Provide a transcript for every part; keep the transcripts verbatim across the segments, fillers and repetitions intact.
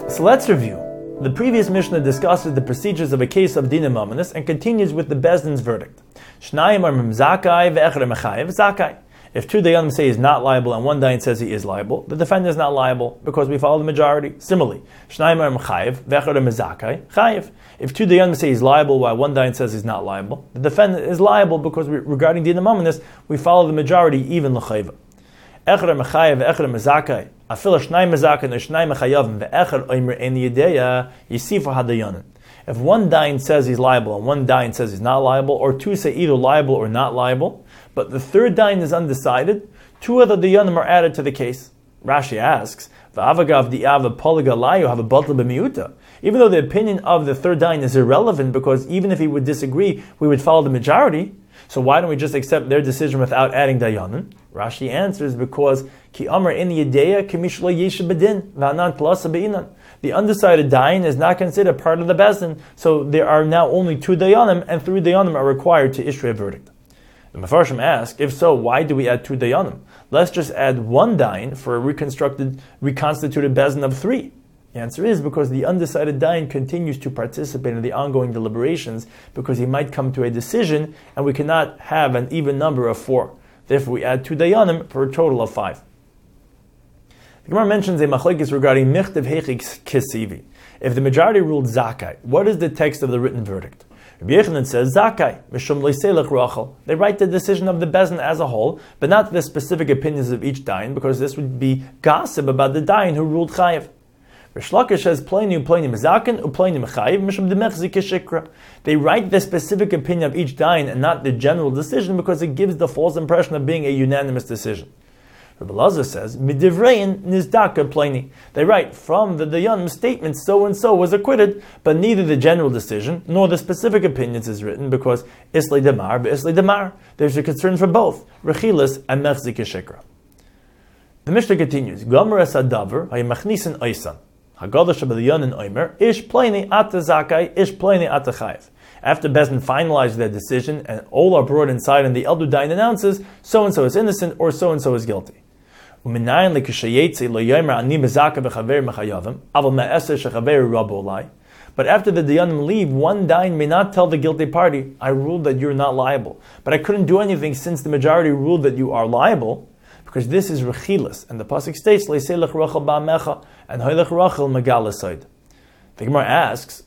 So let's review. The previous Mishnah discusses the procedures of a case of dinah mamonos and continues with the Bezdin's verdict. Shnayim are zakai ve'echad mechayev zakai. If two dayanim say he's not liable and one dayan says he is liable, the defendant is not liable because we follow the majority. Similarly, Shnayim are mechayev ve'echad mezakai chayev. If two dayanim say he's liable while one dayan says he's not liable, the defendant is liable because we, regarding dinah mamonos we follow the majority even l'chayva. Echad mechayev ve'echad mezakai. Afil shnayim mezakai no shnayim mechayavim ve'echad oimer en yedeya yisifu hadayanim. If one dayan says he's liable and one dayan says he's not liable, or two say either liable or not liable, but the third dayan is undecided, two other dayanim are added to the case. Rashi asks, "V'avagav di'ava poliga layu have a batla b'miuta." Even though the opinion of the third dayan is irrelevant, because even if he would disagree, we would follow the majority. So why don't we just accept their decision without adding dayanim? Rashi answers, because ki amar in yedeya kimishlo yeshe bedin v'anan klasa be'inan. The undecided dayan is not considered part of the bezdin, so there are now only two dayanim, and three dayanim are required to issue a verdict. The Mefarshim ask, if so, why do we add two dayanim? Let's just add one dayan for a reconstructed, reconstituted bezdin of three. The answer is because the undecided dayan continues to participate in the ongoing deliberations because he might come to a decision, and we cannot have an even number of four. Therefore, we add two dayanim for a total of five. The Gemara mentions a machlekes regarding michtav heichik kesivi. If the majority ruled zakai, what is the text of the written verdict? Rabbi Yochanan says zakai mishum leiselach rachel. They write the decision of the bezdin as a whole, but not the specific opinions of each dayan, because this would be gossip about the dayan who ruled chayev. Rish Lakish says pleinu pleinu mezaken upleinu mechayev mishum demechzik shikra. They write the specific opinion of each dayan and not the general decision because it gives the false impression of being a unanimous decision. Rabbi Lazar says, midivrein nizdaka pleini. They write, from the dayanim statement so and so was acquitted, but neither the general decision nor the specific opinions is written because islay demar islay demar. There's a concern for both rechilas and mechzik shikra. The Mishnah continues, Gomer es hadavar hayamachnisin oisan hagadash b'dayanin oimer ish pleini ata zakai ish pleini ata chayev. After Bezdin finalizes their decision and all are brought inside and the elder dayan announces, so and so is innocent or so and so is guilty. But after the dayanim leave, one dayan may not tell the guilty party, I ruled that you're not liable. But I couldn't do anything since the majority ruled that you are liable, because this is rechilas, and the pasuk states, Leiselech rachel ba'amecha, and hoylech rachel megalasoid. The Gemara asks,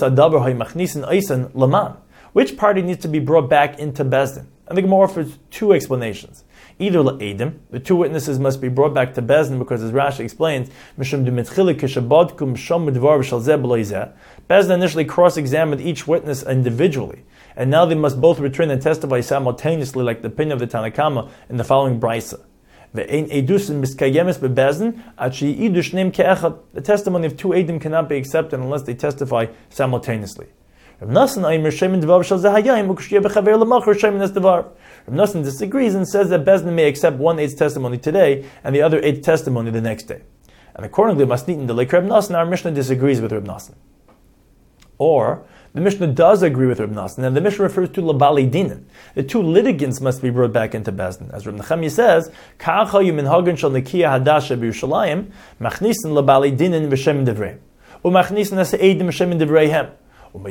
which party needs to be brought back into Bezdin? And the Gemara offers two explanations. Either la'edim, the two witnesses must be brought back to Bezdin because, as Rashi explains, Bezdin initially cross-examined each witness individually, and now they must both return and testify simultaneously, like the opinion of the Tanna Kama in the following brisa. The testimony of two edim cannot be accepted unless they testify simultaneously. Rav Nosson disagrees and says that Bezdin may accept one eight's testimony today and the other eight's testimony the next day. And accordingly, Masnitin the like Rav Nosson, our Mishnah disagrees with Rav Nosson. Or the Mishnah does agree with Rav Nosson, and the Mishnah refers to Labali Dinin. The two litigants must be brought back into Bezdin. As Rav Nechemia says, Ka'acha yuminhagan shal Nikiya Hadasha b'Yerushalayim, machnisin Labali Dinin v'shem divrei, u'machnisin as eidim v'shem divreihem. The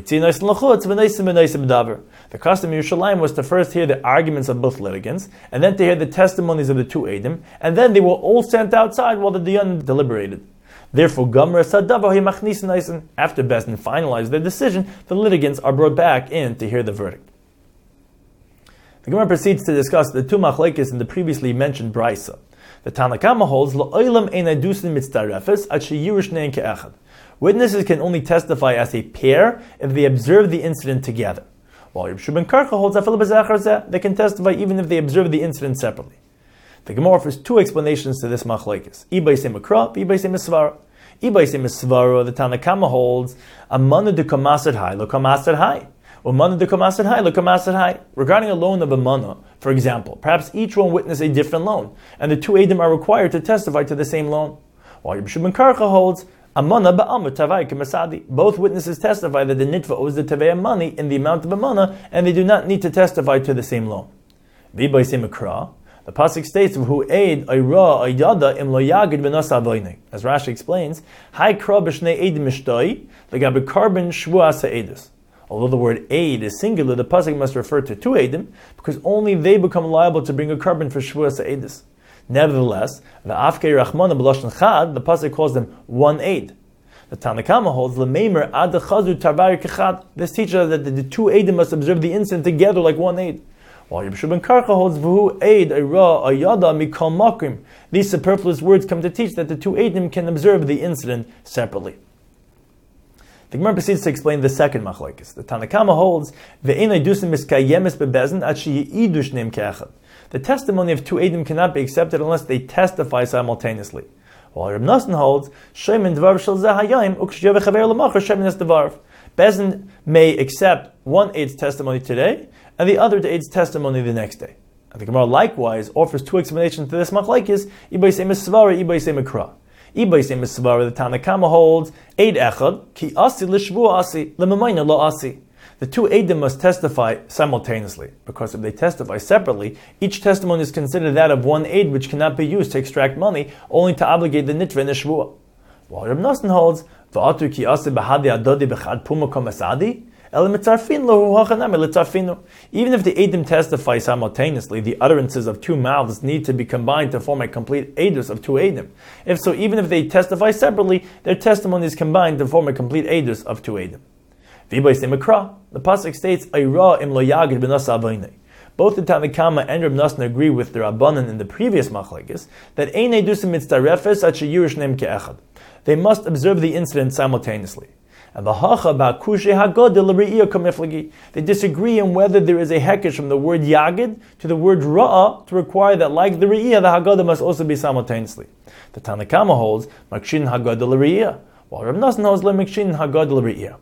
custom in Yerushalayim was to first hear the arguments of both litigants, and then to hear the testimonies of the two Eidim, and then they were all sent outside while the Dayan deliberated. Therefore, Gomer Sadavar Machnisin, after Bezdin finalized their decision, the litigants are brought back in to hear the verdict. The Gemara proceeds to discuss the two machlekes in the previously mentioned brisa. The Tanna Kama holds La'olam ein adusin mitztarefes at sheyirush nein ke'echad. Witnesses can only testify as a pair if they observe the incident together. While Reb Shimon Karcha holds afil b'zachar zeh, they can testify even if they observe the incident separately. The Gemara offers two explanations to this machlekes. Ibay se makra, ibay se misvara. Ibay se misvara, the Tanna Kama holds, amana de kamasad hai, lo kamasad hai. Umana de kamasad hai, lo kamasad hai. Regarding a loan of a mana, for example, perhaps each one witnessed a different loan, and the two edim are required to testify to the same loan. While Reb Shimon Karcha holds, Amana ba'amr tavai k'masadi. Both witnesses testify that the nitva owes the tavei money in the amount of amana, and they do not need to testify to the same loan. V'ibay se makra, The pasuk states, "Who aid ayra ayada im lo yagid v'nasa avoyne." As Rashi explains, "Hai kra b'shnei eid mishtoi legabe carbon shvuas ha'edus." Although the word aid is singular, the pasuk must refer to two eidim because only they become liable to bring a carbon for shvuas ha'edus. Nevertheless, the afkei rachmana b'lashon chad, the pasuk calls them one aid. The Tanna Kama holds l'meimer ad chazu tarvari kechad. This teaches us that the, the two eidim must observe the incident together like one aid. While Rabbi Shua ben Karcha holds v'hu aid ayra ayada mikol makim. These superfluous words come to teach that the two eidim can observe the incident separately. The Gemara proceeds to explain the second machlokes. The Tanna Kama holds ve'enai dusim miskayemes bebezin ad sheyidu shneim ke'echad. The testimony of two eidim cannot be accepted unless they testify simultaneously. While Reb Nosson holds shemin dvar shel zeh hayayim ukshev chaver lemacher shemin es dvarv. Bezin may accept one aid's testimony today and the other aid's testimony the next day. And the Gemara likewise offers two explanations to this machlokes: ibay say misvara, ibay say mikra. Ibay say misvara, the Tanna Kama holds aid echad ki asi lishvu asi lemamayna lo asi. The two eidim must testify simultaneously, because if they testify separately, each testimony is considered that of one aid which cannot be used to extract money, only to obligate the nitva in the shvuah. While Reb Nosson holds va'atu ki asi b'hadi adodi b'chad puma komasadi. Even if the eidim testify simultaneously, the utterances of two mouths need to be combined to form a complete edus of two eidim. If so, even if they testify separately, their testimony is combined to form a complete edus of two eidim. The pasuk states, "Ayra im lo yagid b'nasa avoynei." Both the Tanna Kama and Reb Nosson agree with the Rabbanan in the previous machlokes that einay dusim mitzarefes at sheyirish neim ke'echad. They must observe the incident simultaneously. And they disagree on whether there is a hekesh from the word yagid to the word ra'ah to require that, like the re'iyah, the haggadah must also be simultaneously. The Tanna Kama holds makshin haggadah l're'iyah, while Reb Nosson holds makshin haggadah l're'iyah.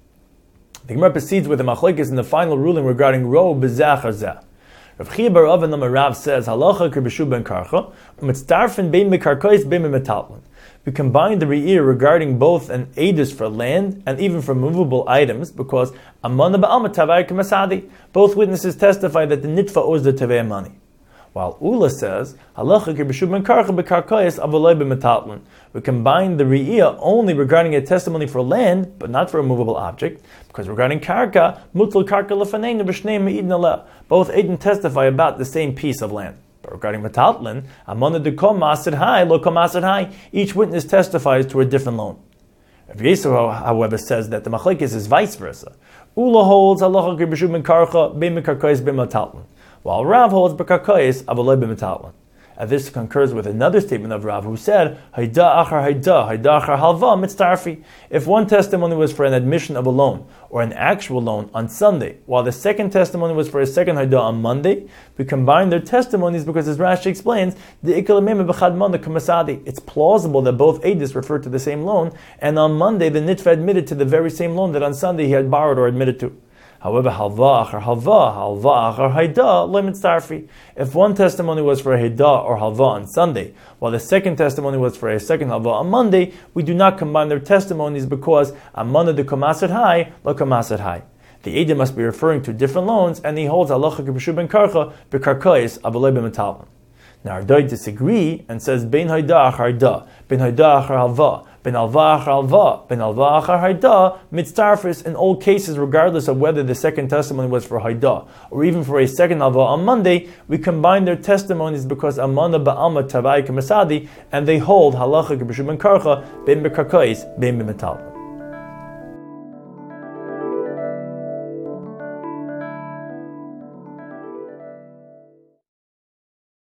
The Gemara proceeds with the machlokes in the final ruling regarding ro b'zeh achar zeh. Rav Chia bar Ava Namar Rav says halacha k'Rabbi Shua ben Karcha u'mitzdarfen bein mekarkois bein metaltlin. We combine the re'ir regarding both an edus for land and even for movable items because amana ba'alma tavai k'masadi. Both witnesses testify that the nitfa owes the tavei money. While Ula says halacha k'Rabbi Shua ben Karcha b'karkois avoloi b'metaltlin. We combine the re'iyah only regarding a testimony for land, but not for a movable object, because regarding karka, mutal karka lefaneinu b'shnei me'idin aleh. Both Edom testify about the same piece of land. But regarding metaltlin, amona de kom masid hai, lo kom masid hai. Each witness testifies to a different loan. Rav Yisro, however, says that the machlokes is vice versa. Ula holds halacha k'Rabbi Shua ben Karcha bein mekarkois bein metaltlin, while Rav holds bekarkois avoloi b'metaltlin. And this concurs with another statement of Rav who said, Haida achar haida, haida achar halva mitztarfi. If one testimony was for an admission of a loan, or an actual loan on Sunday, while the second testimony was for a second haida on Monday, we combine their testimonies because, as Rashi explains, the ikalamim b'chad manda k'masadi. It's plausible that both edis refer to the same loan, and on Monday the nitva admitted to the very same loan that on Sunday he had borrowed or admitted to. However, halva achar halva, halva achar haida, lo mitztarfi. If one testimony was for a haida or halva on Sunday, while the second testimony was for a second halva on Monday, we do not combine their testimonies because amana de komasad hai, lo komasad hai. The edim must be referring to different loans, and he holds halacha k'Rabbi Shua ben Karcha b'karkois avoloi b'metaltlin. Now, Ardai disagree and says ben haida achar haida, ben haida achar halva, ben alva achar alva, ben alva achar haida, mitztarfis in all cases, regardless of whether the second testimony was for haida or even for a second alva on Monday, we combine their testimonies because amana ba'alma tavai k'masadi, and they hold halacha k'Rabbi Shua ben Karcha ben bekarkois ben b'metaltlin.